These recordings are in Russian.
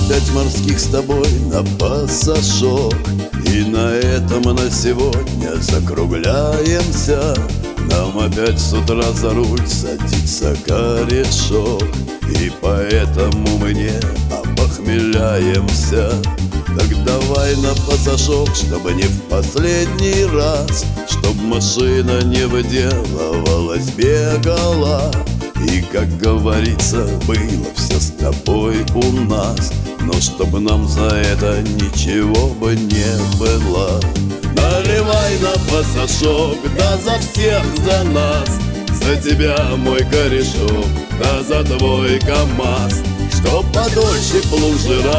5 морских с тобой на пассажок. И на этом на сегодня закругляемся. Нам опять с утра за руль садится корешок. И поэтому мы не опохмеляемся. Так давай на пассажок, чтобы не в последний раз, чтоб машина не выделывалась, бегала. И, как говорится, было все с тобой у нас, но чтоб нам за это ничего бы не было. Наливай на пассажок, да за всех, за нас, за тебя, мой корешок, да за твой КамАЗ. Чтоб подольше плужера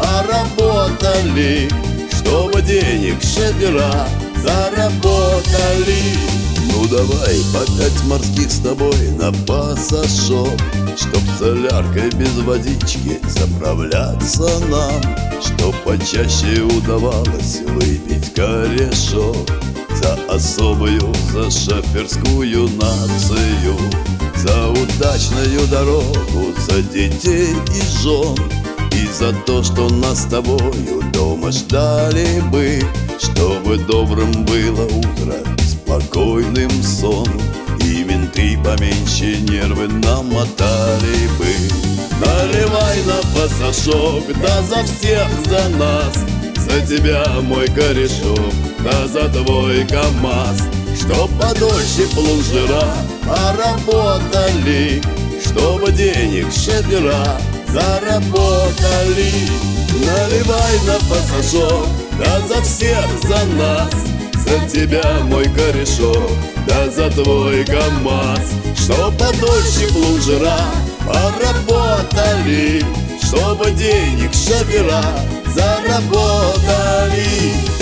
поработали, чтобы денег шофера заработали. Ну давай по 5 морских с тобой на пассажок, чтоб соляркой без водички заправляться нам, чтоб почаще удавалось выпить корешок за особую, за шоферскую нацию, за удачную дорогу, за детей и жен, и за то, что нас с тобою дома ждали бы, чтобы добрым было утро, спокойным сон, и менты поменьше нервы намотали бы. Наливай на пассажок, да за всех, за нас, за тебя, мой корешок, да за твой КамАЗ. Чтоб подольше плужера поработали, чтобы денег шофера заработали. Наливай на пассажок, да за всех, за нас, за тебя, мой корешок, да за твой КамАЗ. Чтоб подольше плужера поработали, чтобы денег шофера заработали.